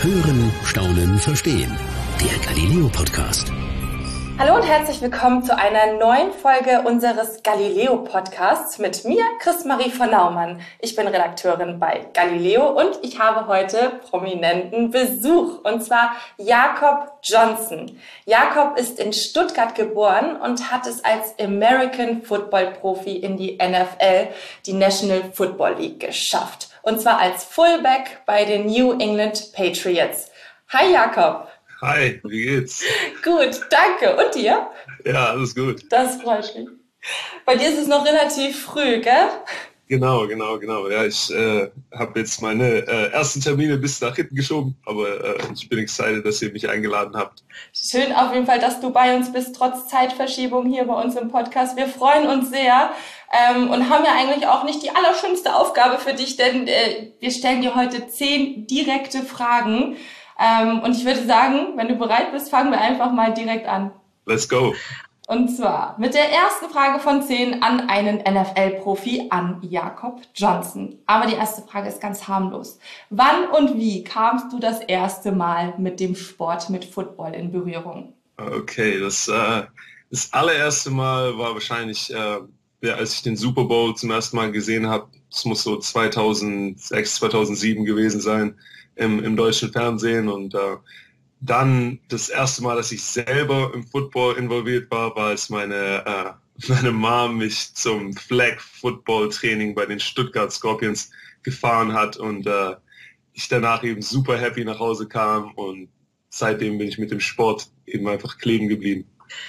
Hören, staunen, verstehen. Der Galileo Podcast. Hallo und herzlich willkommen zu einer neuen Folge unseres Galileo Podcasts mit mir, Chris-Marie von Naumann. Ich bin Redakteurin bei Galileo und ich habe heute prominenten Besuch, und zwar Jakob Johnson. Jakob ist in Stuttgart geboren und hat es als American Football Profi in die NFL, die National Football League, geschafft. Und zwar als Fullback bei den New England Patriots. Hi Jakob. Hi, wie geht's? Gut, danke. Und dir? Ja, alles gut. Das freut mich. Bei dir ist es noch relativ früh, gell? Genau. Ja, ich habe jetzt meine ersten Termine bis nach hinten geschoben, aber ich bin excited, dass ihr mich eingeladen habt. Schön auf jeden Fall, dass du bei uns bist, trotz Zeitverschiebung hier bei uns im Podcast. Wir freuen uns sehr und haben ja eigentlich auch nicht die allerschönste Aufgabe für dich, denn wir stellen dir heute 10 direkte Fragen. Und ich würde sagen, wenn du bereit bist, fangen wir einfach mal direkt an. Let's go. Und zwar mit der ersten Frage von 10 an einen NFL-Profi, an Jakob Johnson. Aber die erste Frage ist ganz harmlos. Wann und wie kamst du das erste Mal mit dem Sport, mit Football in Berührung? Okay, das allererste Mal war wahrscheinlich, als ich den Super Bowl zum ersten Mal gesehen habe. Das muss so 2006, 2007 gewesen sein. Im deutschen Fernsehen, und dann das erste Mal, dass ich selber im Football involviert war, als meine Mom mich zum Flag Football Training bei den Stuttgart Scorpions gefahren hat und ich danach eben super happy nach Hause kam, und seitdem bin ich mit dem Sport eben einfach kleben geblieben.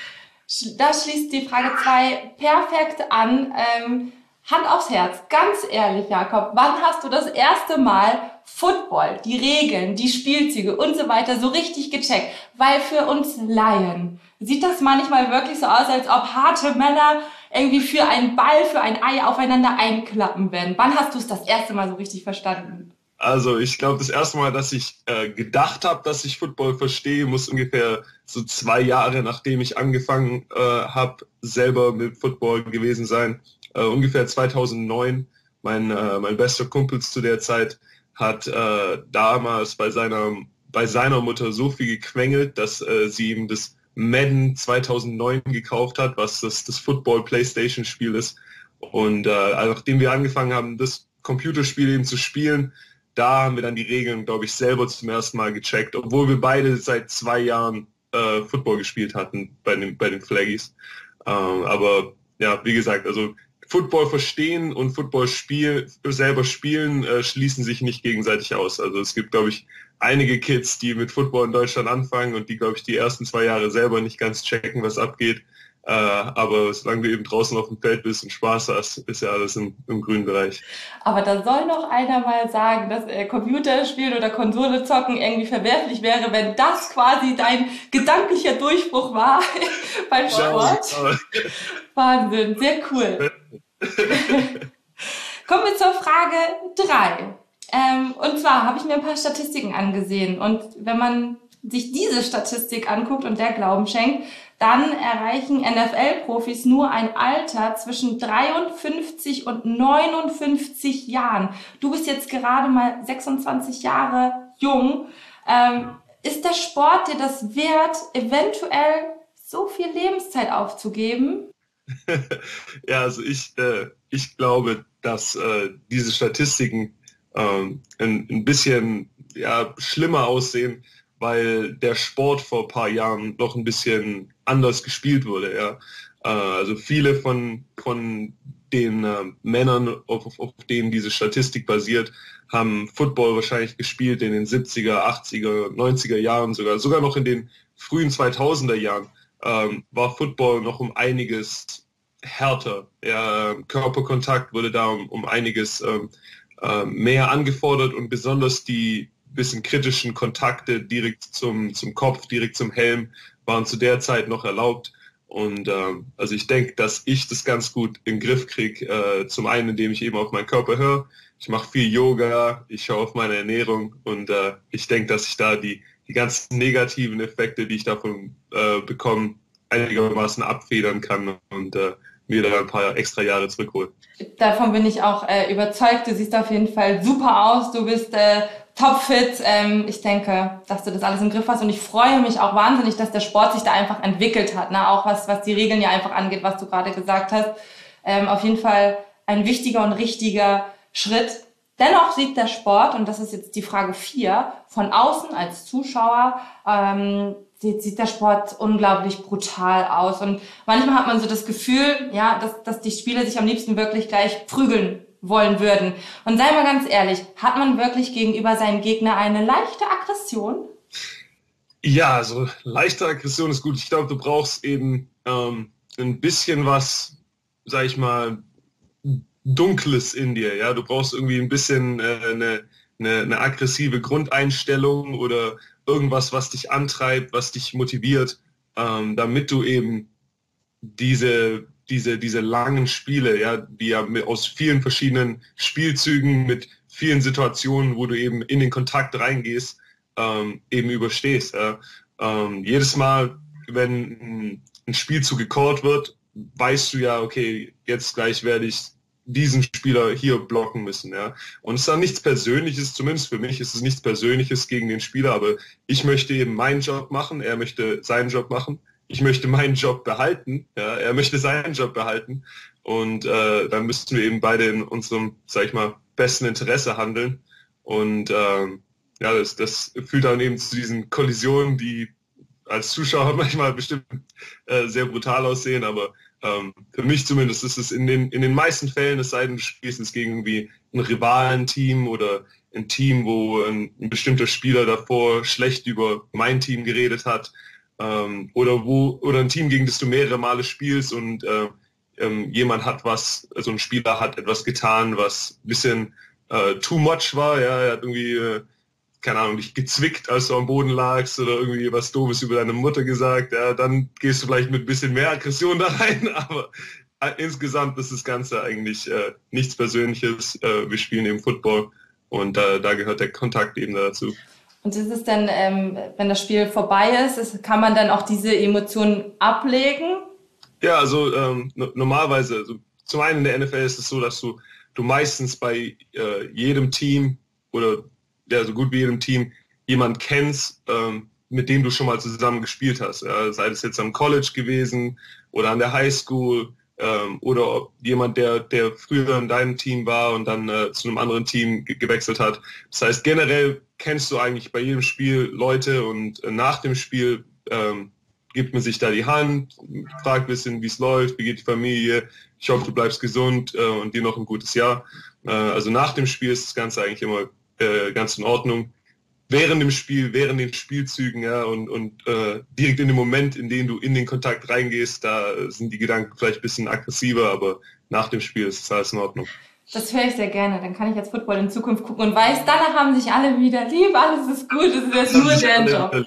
Da schließt die Frage 2 perfekt an. Hand aufs Herz, ganz ehrlich, Jakob, wann hast du das erste Mal Football, die Regeln, die Spielzüge und so weiter so richtig gecheckt? Weil für uns Laien sieht das manchmal wirklich so aus, als ob harte Männer irgendwie für einen Ball, für ein Ei aufeinander einklappen werden. Wann hast du es das erste Mal so richtig verstanden? Also ich glaube, das erste Mal, dass ich gedacht habe, dass ich Football verstehe, muss ungefähr so 2 Jahre, nachdem ich angefangen habe, selber mit Football gewesen sein. Ungefähr 2009. Mein bester Kumpel zu der Zeit hat damals bei seiner Mutter so viel gequengelt, dass sie ihm das Madden 2009 gekauft hat, was das Football-Playstation-Spiel ist. Und nachdem wir angefangen haben, das Computerspiel eben zu spielen, da haben wir dann die Regeln, glaube ich, selber zum ersten Mal gecheckt, obwohl wir beide seit 2 Jahren Football gespielt hatten bei den Flaggies. Aber ja, wie gesagt, also Football verstehen und Football selber spielen schließen sich nicht gegenseitig aus. Also es gibt, glaube ich, einige Kids, die mit Football in Deutschland anfangen und die, glaube ich, die ersten 2 Jahre selber nicht ganz checken, was abgeht. Aber solange du eben draußen auf dem Feld bist und Spaß hast, ist ja alles im grünen Bereich. Aber da soll noch einer mal sagen, dass Computerspielen oder Konsole zocken irgendwie verwerflich wäre, wenn das quasi dein gedanklicher Durchbruch war beim Sport. Ja. Wahnsinn, sehr cool. Kommen wir zur Frage 3. Und zwar habe ich mir ein paar Statistiken angesehen. Und wenn man sich diese Statistik anguckt und der Glauben schenkt, dann erreichen NFL-Profis nur ein Alter zwischen 53 und 59 Jahren. Du bist jetzt gerade mal 26 Jahre jung. Ist der Sport dir das wert, eventuell so viel Lebenszeit aufzugeben? Ja, also ich glaube, dass diese Statistiken ein bisschen schlimmer aussehen, weil der Sport vor ein paar Jahren noch ein bisschen anders gespielt wurde. Ja. Also viele von den Männern, auf denen diese Statistik basiert, haben Football wahrscheinlich gespielt in den 70er, 80er, 90er Jahren, sogar noch in den frühen 2000er Jahren. War Football noch um einiges härter. Ja, Körperkontakt wurde da um einiges mehr angefordert, und besonders die bisschen kritischen Kontakte direkt zum Kopf, direkt zum Helm waren zu der Zeit noch erlaubt. Und also ich denke, dass ich das ganz gut im Griff kriege. Zum einen, indem ich eben auf meinen Körper höre. Ich mache viel Yoga, ich schaue auf meine Ernährung, und ich denke, dass ich da die ganzen negativen Effekte, die ich davon bekomme, einigermaßen abfedern kann und mir da ein paar extra Jahre zurückholen. Davon bin ich auch überzeugt. Du siehst auf jeden Fall super aus. Du bist topfit. Ich denke, dass du das alles im Griff hast und ich freue mich auch wahnsinnig, dass der Sport sich da einfach entwickelt hat, ne? Auch was die Regeln ja einfach angeht, was du gerade gesagt hast. Auf jeden Fall ein wichtiger und richtiger Schritt. Dennoch sieht der Sport, und das ist jetzt die Frage 4, von außen als Zuschauer, sieht der Sport unglaublich brutal aus. Und manchmal hat man so das Gefühl, ja, dass die Spieler sich am liebsten wirklich gleich prügeln wollen würden. Und sei mal ganz ehrlich, hat man wirklich gegenüber seinem Gegner eine leichte Aggression? Ja, also leichte Aggression ist gut. Ich glaube, du brauchst eben ein bisschen was, sag ich mal, Dunkles in dir. Ja, du brauchst irgendwie ein bisschen eine aggressive Grundeinstellung oder irgendwas, was dich antreibt, was dich motiviert, damit du eben diese langen Spiele, ja, die ja aus vielen verschiedenen Spielzügen mit vielen Situationen, wo du eben in den Kontakt reingehst, eben überstehst. Ja. Jedes Mal, wenn ein Spielzug gecallt wird, weißt du ja, okay, jetzt gleich werde ich diesen Spieler hier blocken müssen. Ja. Und es ist dann nichts Persönliches, zumindest für mich ist es nichts Persönliches gegen den Spieler, aber ich möchte eben meinen Job machen, er möchte seinen Job machen. Ich möchte meinen Job behalten, ja, er möchte seinen Job behalten und dann müssten wir eben beide in unserem, sag ich mal, besten Interesse handeln und ja, das führt dann eben zu diesen Kollisionen, die als Zuschauer manchmal bestimmt sehr brutal aussehen, aber für mich zumindest ist es in den meisten Fällen, es sei denn, du spielst es gegen irgendwie ein Rivalenteam oder ein Team, wo ein bestimmter Spieler davor schlecht über mein Team geredet hat, oder ein Team, gegen das du mehrere Male spielst und jemand hat also ein Spieler hat etwas getan, was ein bisschen too much war, ja, er hat irgendwie, keine Ahnung, dich gezwickt, als du am Boden lagst oder irgendwie was Doofes über deine Mutter gesagt, ja, dann gehst du vielleicht mit ein bisschen mehr Aggression da rein, aber insgesamt ist das Ganze eigentlich nichts Persönliches, wir spielen eben Football und da gehört der Kontakt eben dazu. Und ist es dann, wenn das Spiel vorbei ist, kann man dann auch diese Emotionen ablegen? Ja, also normalerweise, also zum einen in der NFL ist es so, dass du meistens bei jedem Team oder ja, so gut wie jedem Team jemand kennst, mit dem du schon mal zusammen gespielt hast. Ja, sei es jetzt am College gewesen oder an der High School oder jemand, der früher in deinem Team war und dann zu einem anderen Team gewechselt hat. Das heißt, generell kennst du eigentlich bei jedem Spiel Leute und nach dem Spiel gibt man sich da die Hand, fragt ein bisschen, wie es läuft, wie geht die Familie, ich hoffe, du bleibst gesund und dir noch ein gutes Jahr. Also nach dem Spiel ist das Ganze eigentlich immer ganz in Ordnung. Während dem Spiel, während den Spielzügen, ja, und direkt in dem Moment, in dem du in den Kontakt reingehst, da sind die Gedanken vielleicht ein bisschen aggressiver, aber nach dem Spiel ist es alles in Ordnung. Das höre ich sehr gerne. Dann kann ich jetzt Football in Zukunft gucken und weiß, danach haben sich alle wieder lieb, alles ist gut, es ist nur der Job.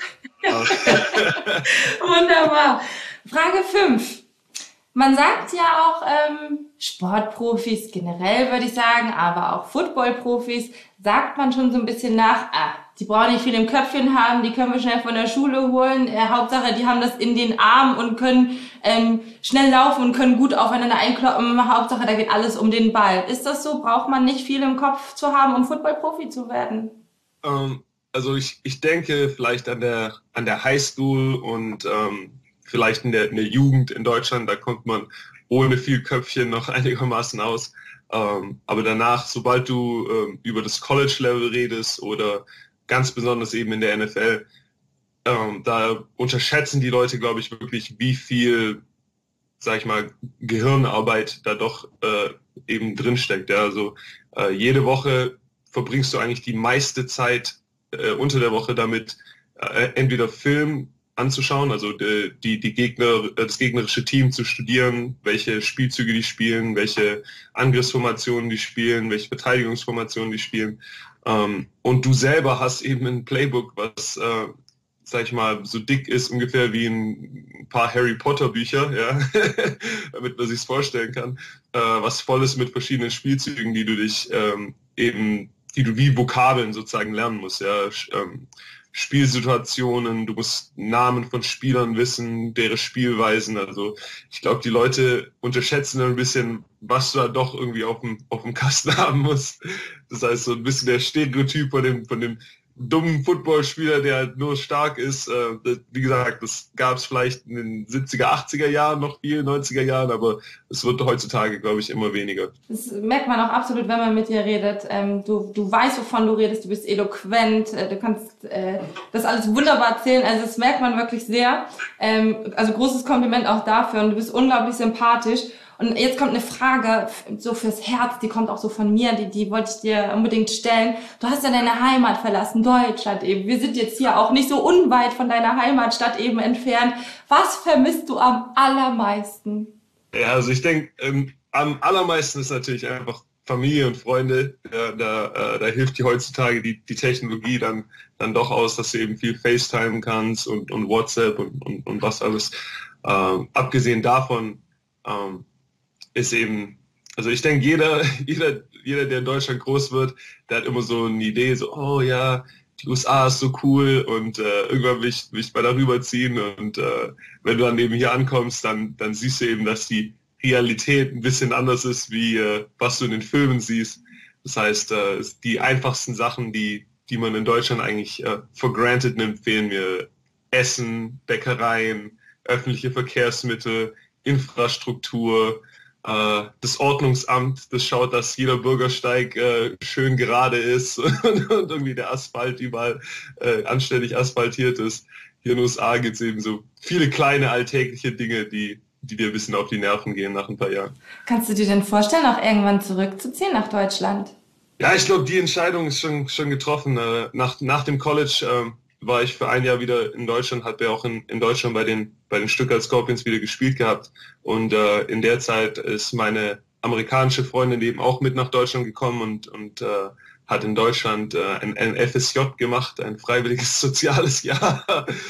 Wunderbar. Frage 5. Man sagt ja auch, Sportprofis generell würde ich sagen, aber auch Footballprofis, sagt man schon so ein bisschen nach, die brauchen nicht viel im Köpfchen haben, die können wir schnell von der Schule holen. Hauptsache, die haben das in den Armen und können schnell laufen und können gut aufeinander einkloppen. Hauptsache, da geht alles um den Ball. Ist das so? Braucht man nicht viel im Kopf zu haben, um Footballprofi zu werden? Also ich denke vielleicht an der Highschool und vielleicht in der Jugend in Deutschland, da kommt man ohne viel Köpfchen noch einigermaßen aus. Aber danach, sobald du über das College-Level redest oder ganz besonders eben in der NFL, da unterschätzen die Leute, glaube ich, wirklich, wie viel, sag ich mal, Gehirnarbeit da doch eben drinsteckt. Ja? Also jede Woche verbringst du eigentlich die meiste Zeit unter der Woche damit, entweder Film anzuschauen, also die Gegner, das gegnerische Team zu studieren, welche Spielzüge die spielen, welche Angriffsformationen die spielen, welche Verteidigungsformationen die spielen. Und du selber hast eben ein Playbook, was, sag ich mal, so dick ist ungefähr wie ein paar Harry Potter Bücher, ja, damit man sich's vorstellen kann, was voll ist mit verschiedenen Spielzügen, die du dich die du wie Vokabeln sozusagen lernen musst, ja. Spielsituationen, du musst Namen von Spielern wissen, deren Spielweisen. Also ich glaube, die Leute unterschätzen ein bisschen, was du da doch irgendwie auf dem Kasten haben musst. Das heißt, so ein bisschen der Stereotyp von dem dummen Footballspieler, der halt nur stark ist. Wie gesagt, das gab es vielleicht in den 70er, 80er Jahren noch viel, 90er Jahren, aber es wird heutzutage, glaube ich, immer weniger. Das merkt man auch absolut, wenn man mit dir redet. Du weißt, wovon du redest, du bist eloquent, du kannst das alles wunderbar erzählen, also das merkt man wirklich sehr. Also großes Kompliment auch dafür und du bist unglaublich sympathisch. Und jetzt kommt eine Frage so fürs Herz, die kommt auch so von mir, die wollte ich dir unbedingt stellen. Du hast ja deine Heimat verlassen, Deutschland eben. Wir sind jetzt hier auch nicht so unweit von deiner Heimatstadt eben entfernt. Was vermisst du am allermeisten? Ja, also ich denke, am allermeisten ist natürlich einfach Familie und Freunde. Ja, da hilft dir heutzutage die Technologie dann doch aus, dass du eben viel FaceTime kannst und WhatsApp und was alles. Abgesehen davon ist eben, also ich denke, jeder, der in Deutschland groß wird, der hat immer so eine Idee, so, oh ja, die USA ist so cool und irgendwann will ich mal darüber ziehen und wenn du dann eben hier ankommst, dann siehst du eben, dass die Realität ein bisschen anders ist, wie was du in den Filmen siehst. Das heißt, die einfachsten Sachen, die man in Deutschland eigentlich for granted nimmt, fehlen mir. Essen, Bäckereien, öffentliche Verkehrsmittel, Infrastruktur, das Ordnungsamt, das schaut, dass jeder Bürgersteig schön gerade ist und irgendwie der Asphalt überall anständig asphaltiert ist. Hier in den USA gibt es eben so viele kleine alltägliche Dinge, die dir ein bisschen auf die Nerven gehen nach ein paar Jahren. Kannst du dir denn vorstellen, auch irgendwann zurückzuziehen nach Deutschland? Ja, ich glaube, die Entscheidung ist schon getroffen. Nach dem College war ich für ein Jahr wieder in Deutschland, habe ja auch in Deutschland bei den Stuttgart Scorpions wieder gespielt gehabt. Und in der Zeit ist meine amerikanische Freundin eben auch mit nach Deutschland gekommen und hat in Deutschland ein FSJ gemacht, ein freiwilliges soziales Jahr.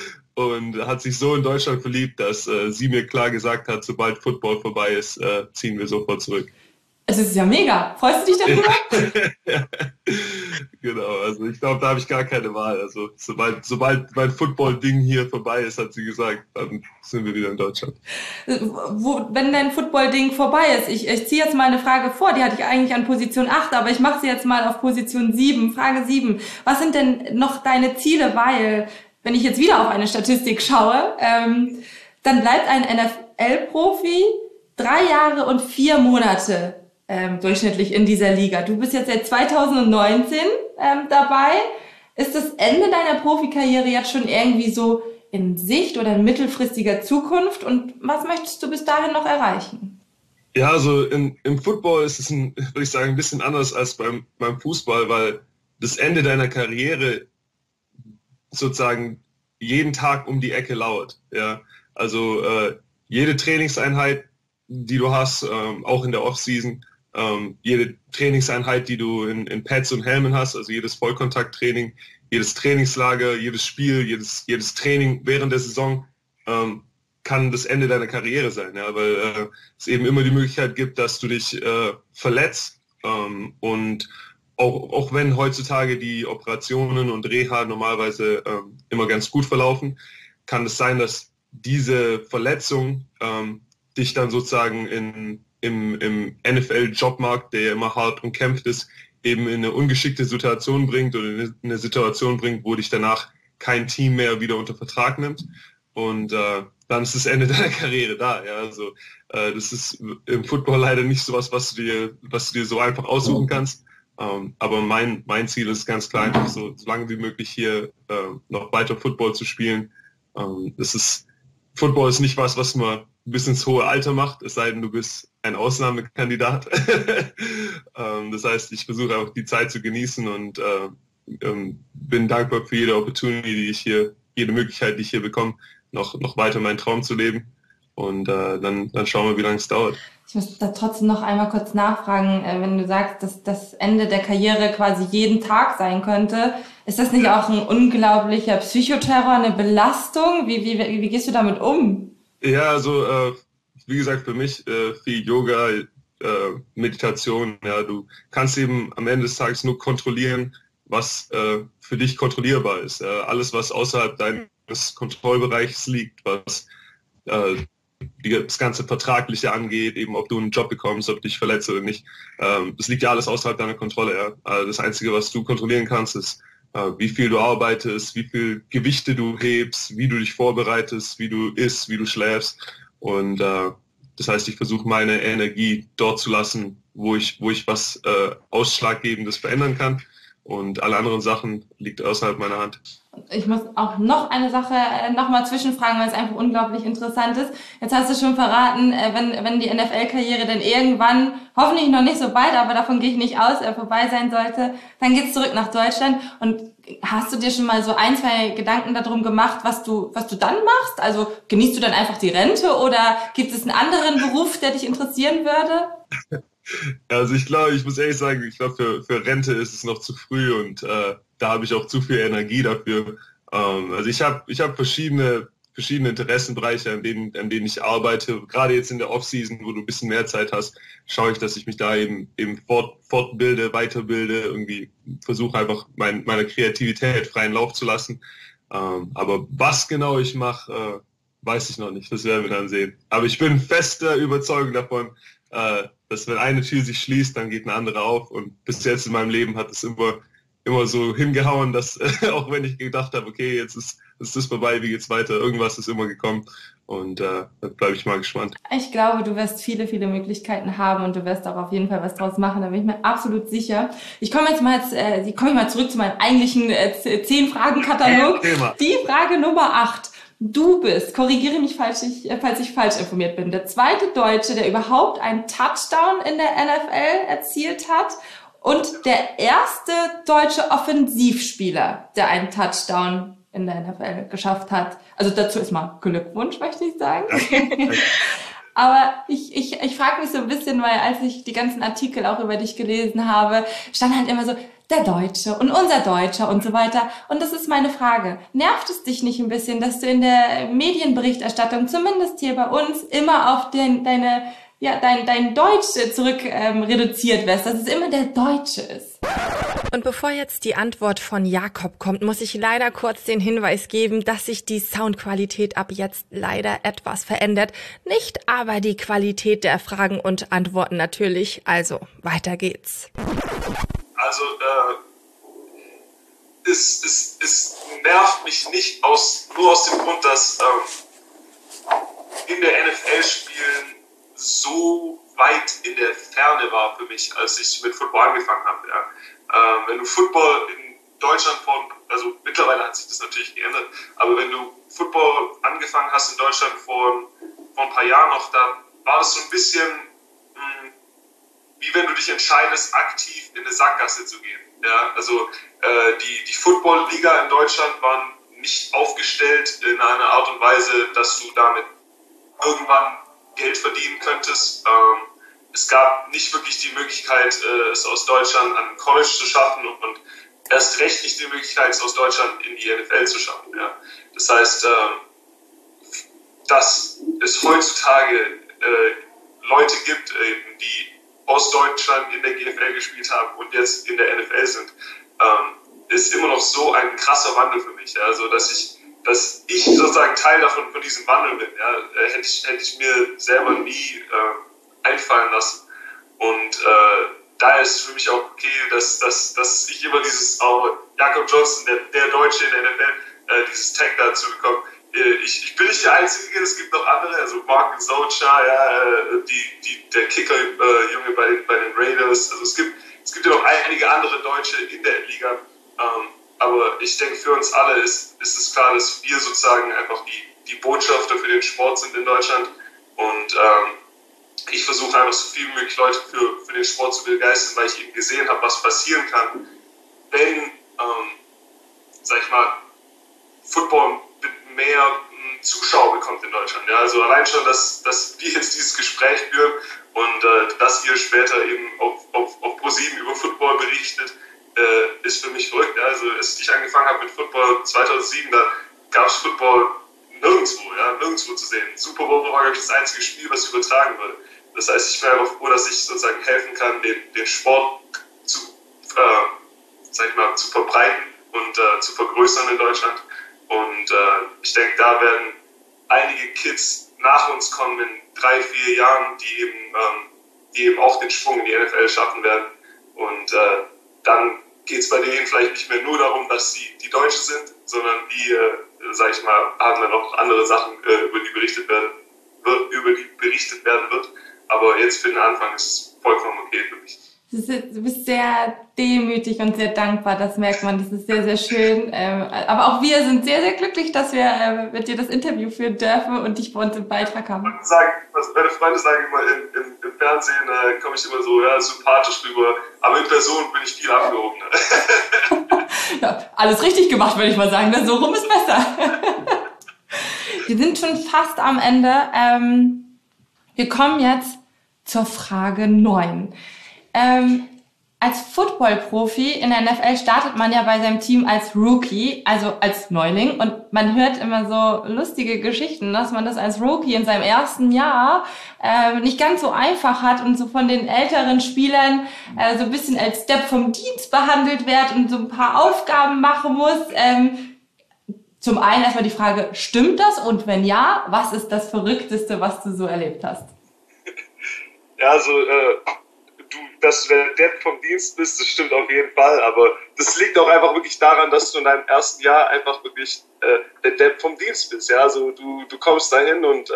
Und hat sich so in Deutschland verliebt, dass sie mir klar gesagt hat, sobald Football vorbei ist, ziehen wir sofort zurück. Es ist ja mega. Freust du dich darüber? Ja, genau, also ich glaube, da habe ich gar keine Wahl. Also sobald mein Football-Ding hier vorbei ist, hat sie gesagt, dann sind wir wieder in Deutschland. Wenn dein Football-Ding vorbei ist, ich ziehe jetzt mal eine Frage vor, die hatte ich eigentlich an Position 8, aber ich mache sie jetzt mal auf Position 7, Frage 7. Was sind denn noch deine Ziele? Weil, wenn ich jetzt wieder auf eine Statistik schaue, dann bleibt ein NFL-Profi 3 Jahre und 4 Monate durchschnittlich in dieser Liga. Du bist jetzt seit 2019 dabei. Ist das Ende deiner Profikarriere jetzt schon irgendwie so in Sicht oder in mittelfristiger Zukunft? Und was möchtest du bis dahin noch erreichen? Ja, also im Football ist es, würde ich sagen, ein bisschen anders als beim Fußball, weil das Ende deiner Karriere sozusagen jeden Tag um die Ecke lauert. Ja? Also jede Trainingseinheit, die du hast, auch in der Offseason, jede Trainingseinheit, die du in Pads und Helmen hast, also jedes Vollkontakttraining, jedes Trainingslager, jedes Spiel, jedes Training während der Saison kann das Ende deiner Karriere sein, ja, weil es eben immer die Möglichkeit gibt, dass du dich verletzt und auch wenn heutzutage die Operationen und Reha normalerweise immer ganz gut verlaufen, kann es sein, dass diese Verletzung dich dann sozusagen im NFL-Jobmarkt, der ja immer hart umkämpft ist, eben in eine ungeschickte Situation bringt oder in eine Situation bringt, wo dich danach kein Team mehr wieder unter Vertrag nimmt. Und dann ist das Ende deiner Karriere da. Ja? Also das ist im Football leider nicht so was du dir so einfach aussuchen kannst. Aber mein Ziel ist ganz klar, einfach so lange wie möglich hier noch weiter Football zu spielen. Football ist nicht was man bis ins hohe Alter macht, es sei denn, du bist ein Ausnahmekandidat. Das heißt, ich versuche auch die Zeit zu genießen und bin dankbar für jede Opportunity, jede Möglichkeit, die ich hier bekomme, noch weiter meinen Traum zu leben. Und dann schauen wir, wie lange es dauert. Ich muss da trotzdem noch einmal kurz nachfragen, wenn du sagst, dass das Ende der Karriere quasi jeden Tag sein könnte. Ist das nicht auch ein unglaublicher Psychoterror, eine Belastung? Wie gehst du damit um? Ja, also wie gesagt, für mich viel Yoga, Meditation. Ja, du kannst eben am Ende des Tages nur kontrollieren, was für dich kontrollierbar ist. Alles, was außerhalb deines Kontrollbereichs liegt, was das ganze Vertragliche angeht, eben ob du einen Job bekommst, ob du dich verletzt oder nicht. Das liegt ja alles außerhalb deiner Kontrolle. Ja? Also das Einzige, was du kontrollieren kannst, ist, wie viel du arbeitest, wie viel Gewichte du hebst, wie du dich vorbereitest, wie du isst, wie du schläfst. Und das heißt, ich versuche meine Energie dort zu lassen, wo ich was Ausschlaggebendes verändern kann. Und alle anderen Sachen liegt außerhalb meiner Hand. Ich muss auch noch eine Sache nochmal zwischenfragen, weil es einfach unglaublich interessant ist. Jetzt hast du schon verraten, wenn die NFL-Karriere denn irgendwann, hoffentlich noch nicht so bald, aber davon gehe ich nicht aus, vorbei sein sollte, dann geht's zurück nach Deutschland. Und hast du dir schon mal so 1-2 Gedanken darum gemacht, was du dann machst? Also genießt du dann einfach die Rente oder gibt es einen anderen Beruf, der dich interessieren würde? Also ich muss ehrlich sagen, ich glaube, für Rente ist es noch zu früh und da habe ich auch zu viel Energie dafür. Also ich habe verschiedene Interessenbereiche, an denen ich arbeite. Gerade jetzt in der Off-Season, wo du ein bisschen mehr Zeit hast, schaue ich, dass ich mich da eben fortbilde, weiterbilde, irgendwie versuche einfach meiner Kreativität freien Lauf zu lassen. Aber was genau ich mache, weiß ich noch nicht. Das werden wir dann sehen. Aber ich bin fester Überzeugung davon, dass wenn eine Tür sich schließt, dann geht eine andere auf. Und bis jetzt in meinem Leben hat es immer so hingehauen, dass auch wenn ich gedacht habe, okay, jetzt ist das vorbei, wie geht's weiter? Irgendwas ist immer gekommen. Und da bleibe ich mal gespannt. Ich glaube, du wirst viele, viele Möglichkeiten haben und du wirst auch auf jeden Fall was draus machen. Da bin ich mir absolut sicher. Ich komme mal zurück zu meinem eigentlichen 10-Fragen-Katalog. Die Frage Nummer 8. Du bist, korrigiere mich, falls ich falsch informiert bin, der zweite Deutsche, der überhaupt einen Touchdown in der NFL erzielt hat und der erste deutsche Offensivspieler, der einen Touchdown in der NFL geschafft hat. Also dazu ist mal Glückwunsch, möchte ich sagen. Aber ich frage mich so ein bisschen, weil als ich die ganzen Artikel auch über dich gelesen habe, stand halt immer so, der Deutsche und unser Deutscher und so weiter. Und das ist meine Frage. Nervt es dich nicht ein bisschen, dass du in der Medienberichterstattung, zumindest hier bei uns, immer auf dein Deutsch zurück reduziert wirst, dass es immer der Deutsche ist? Und bevor jetzt die Antwort von Jakob kommt, muss ich leider kurz den Hinweis geben, dass sich die Soundqualität ab jetzt leider etwas verändert. Nicht aber die Qualität der Fragen und Antworten natürlich. Also, weiter geht's. Also, es nervt mich nicht nur aus dem Grund, dass in der NFL spielen so weit in der Ferne war für mich, als ich mit Football angefangen habe. Ja. Wenn du Football in Deutschland also mittlerweile hat sich das natürlich geändert, aber wenn du Football angefangen hast in Deutschland vor ein paar Jahren noch, da war das so ein bisschen wie wenn du dich entscheidest, aktiv in eine Sackgasse zu gehen. Ja, also die Football-Liga in Deutschland waren nicht aufgestellt in einer Art und Weise, dass du damit irgendwann Geld verdienen könntest. Es gab nicht wirklich die Möglichkeit, es aus Deutschland an ein College zu schaffen und erst recht nicht die Möglichkeit, es aus Deutschland in die NFL zu schaffen. Ja. Das heißt, dass es heutzutage Leute gibt, die aus Deutschland in der GFL gespielt haben und jetzt in der NFL sind, ist immer noch so ein krasser Wandel für mich. Ja. Also, dass ich sozusagen Teil von diesem Wandel bin, ja, hätte ich mir selber nie einfallen lassen. Und da ist für mich auch okay, dass ich immer dieses Jakob Johnson, der Deutsche in der NFL, dieses Tag dazu bekomme. Ich bin nicht der Einzige, es gibt noch andere, also Mark Socha, ja, der Kicker-Junge bei den Raiders. Also es gibt ja noch einige andere Deutsche in der Liga. Aber ich denke, für uns alle ist es klar, dass wir sozusagen einfach die Botschafter für den Sport sind in Deutschland. Und ich versuche einfach so viel wie möglich Leute für den Sport zu begeistern, weil ich eben gesehen habe, was passieren kann, wenn, sag ich mal, Football mehr Zuschauer bekommt in Deutschland. Ja, also allein schon, dass wir jetzt dieses Gespräch führen und dass ihr später eben auf ProSieben über Football berichtet, ist für mich verrückt. Ja. Also als ich angefangen habe mit Football 2007, da gab es Football nirgendwo zu sehen. Super Bowl war, glaube ich, das einzige Spiel, was übertragen wurde. Das heißt, ich bin einfach froh, dass ich sozusagen helfen kann, den Sport sag ich mal, zu verbreiten und zu vergrößern in Deutschland. Und ich denke, da werden einige Kids nach uns kommen in 3-4 Jahren, die eben auch den Sprung in die NFL schaffen werden. Und dann geht es bei denen vielleicht nicht mehr nur darum, dass sie die Deutsche sind, sondern die, sag ich mal, haben dann auch andere Sachen, über die berichtet werden wird. Aber jetzt für den Anfang ist es vollkommen okay für mich. Du bist sehr demütig und sehr dankbar, das merkt man, das ist sehr, sehr schön. Aber auch wir sind sehr, sehr glücklich, dass wir mit dir das Interview führen dürfen und dich bei uns im Beitrag haben. Meine Freunde sagen immer, im Fernsehen komme ich immer so sympathisch rüber, aber in Person bin ich viel abgehobener. Ja, alles richtig gemacht, würde ich mal sagen, so rum ist besser. Wir sind schon fast am Ende. Wir kommen jetzt zur Frage 9. Als Football-Profi in der NFL startet man ja bei seinem Team als Rookie, also als Neuling. Und man hört immer so lustige Geschichten, dass man das als Rookie in seinem ersten Jahr nicht ganz so einfach hat und so von den älteren Spielern so ein bisschen als Step vom Dienst behandelt wird und so ein paar Aufgaben machen muss. Zum einen erstmal die Frage, stimmt das? Und wenn ja, was ist das Verrückteste, was du so erlebt hast? Ja, also dass du der Depp vom Dienst bist, das stimmt auf jeden Fall, aber das liegt auch einfach wirklich daran, dass du in deinem ersten Jahr einfach wirklich der Depp vom Dienst bist. Ja? Also du kommst dahin und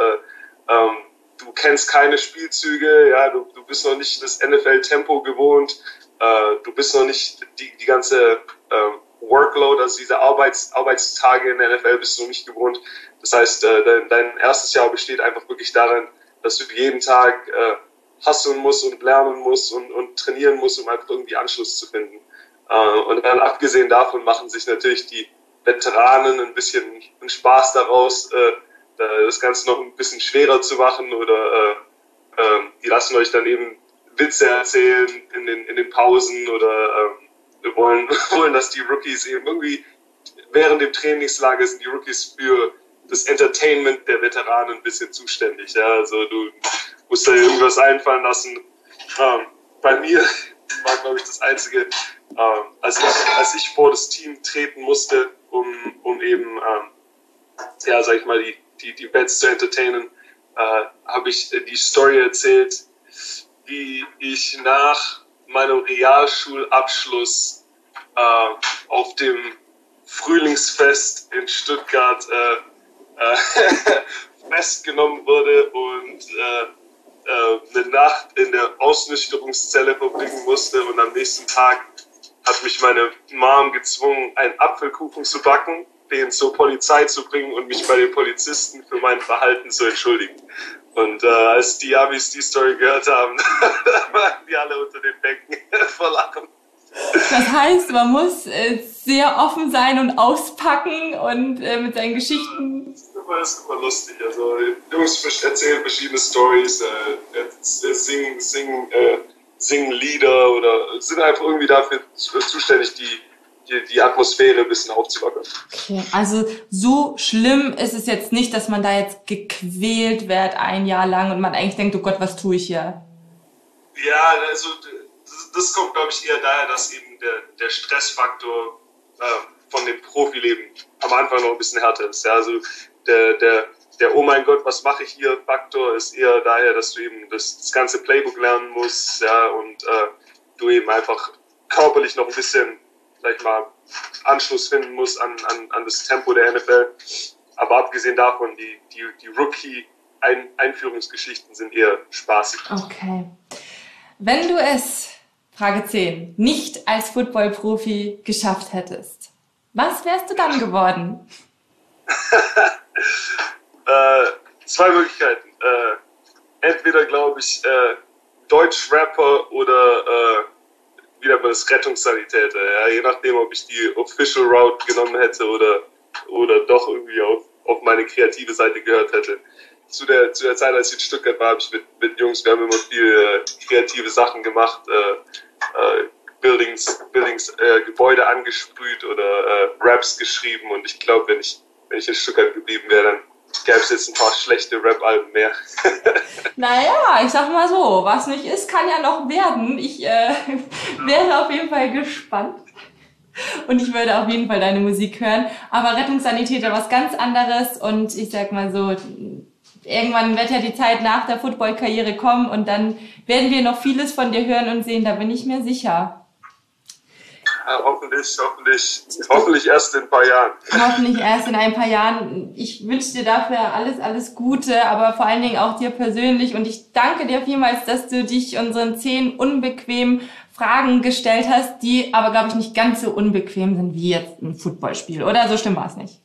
du kennst keine Spielzüge, ja, du bist noch nicht das NFL-Tempo gewohnt, du bist noch nicht die ganze Workload, also diese Arbeitstage in der NFL bist du noch nicht gewohnt. Das heißt, dein erstes Jahr besteht einfach wirklich darin, dass du jeden Tag hasseln musst und lernen musst und trainieren musst, um einfach irgendwie Anschluss zu finden. Und dann abgesehen davon machen sich natürlich die Veteranen ein bisschen einen Spaß daraus, das Ganze noch ein bisschen schwerer zu machen oder die lassen euch dann eben Witze erzählen in den Pausen oder wollen, dass die Rookies eben irgendwie während dem Trainingslager sind die Rookies für das Entertainment der Veteranen ein bisschen zuständig. Ja? Also du musst da irgendwas einfallen lassen. Bei mir war, glaube ich, das Einzige, als ich vor das Team treten musste, um eben, sag ich mal, die Vets zu entertainen, habe ich die Story erzählt, wie ich nach meinem Realschulabschluss auf dem Frühlingsfest in Stuttgart festgenommen wurde und eine Nacht in der Ausnüchterungszelle verbringen musste und am nächsten Tag hat mich meine Mom gezwungen, einen Apfelkuchen zu backen, den zur Polizei zu bringen und mich bei den Polizisten für mein Verhalten zu entschuldigen. Und als die Amis die Story gehört haben, waren die alle unter den Bänken vor Lachen. Das heißt, man muss sehr offen sein und auspacken und mit seinen Geschichten. Das ist immer lustig. Also Jungs erzählen verschiedene Stories, singen Lieder oder sind einfach irgendwie dafür zuständig, die Atmosphäre ein bisschen aufzulockern. Okay, also so schlimm ist es jetzt nicht, dass man da jetzt gequält wird ein Jahr lang und man eigentlich denkt, oh Gott, was tue ich hier? Ja, also das kommt, glaube ich, eher daher, dass eben der Stressfaktor von dem Profileben am Anfang noch ein bisschen härter ist. Ja, also der oh mein Gott, was mache ich hier Faktor ist eher daher, dass du eben das ganze Playbook lernen musst, ja, und du eben einfach körperlich noch ein bisschen, sag ich mal, Anschluss finden musst an das Tempo der NFL. Aber abgesehen davon, die Rookie-Einführungsgeschichten sind eher spaßig. Okay. Wenn du es, Frage 10, nicht als Football-Profi geschafft hättest, was wärst du dann geworden? Zwei Möglichkeiten. Entweder, glaube ich, Deutsch-Rapper oder wieder mal das Rettungssanitäter. Ja? Je nachdem, ob ich die Official Route genommen hätte oder doch irgendwie auf meine kreative Seite gehört hätte. Zu der Zeit, als ich in Stuttgart war, habe ich mit Jungs, wir haben immer viel kreative Sachen gemacht, Gebäude angesprüht oder Raps geschrieben und ich glaube, wenn ich in Stuttgart geblieben wäre, dann gäbe es jetzt ein paar schlechte Rap-Alben mehr. Naja, ich sag mal so, was nicht ist, kann ja noch werden. Ich wäre auf jeden Fall gespannt. und ich würde auf jeden Fall deine Musik hören. Aber Rettungssanitäter was ganz anderes und ich sag mal so, irgendwann wird ja die Zeit nach der Football-Karriere kommen und dann werden wir noch vieles von dir hören und sehen, da bin ich mir sicher. Ja, hoffentlich erst in ein paar Jahren. Hoffentlich erst in ein paar Jahren. Ich wünsche dir dafür alles Gute, aber vor allen Dingen auch dir persönlich. Und ich danke dir vielmals, dass du dich unseren 10 unbequemen Fragen gestellt hast, die aber, glaube ich, nicht ganz so unbequem sind wie jetzt ein Footballspiel. Oder so schlimm war es nicht.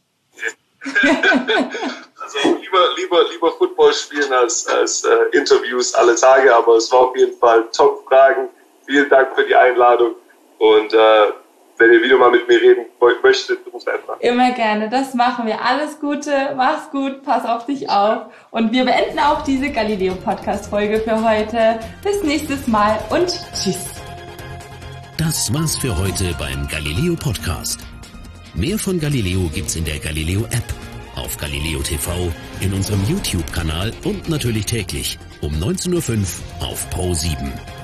Also lieber Football spielen als Interviews alle Tage, aber es war auf jeden Fall Top-Fragen. Vielen Dank für die Einladung. Und wenn ihr wieder mal mit mir reden möchtet, ruft einfach. Immer gerne, das machen wir. Alles Gute, mach's gut, pass auf dich auf. Und wir beenden auch diese Galileo-Podcast-Folge für heute. Bis nächstes Mal und tschüss. Das war's für heute beim Galileo-Podcast. Mehr von Galileo gibt's in der Galileo-App, auf Galileo TV, in unserem YouTube-Kanal und natürlich täglich um 19:05 Uhr auf Pro7.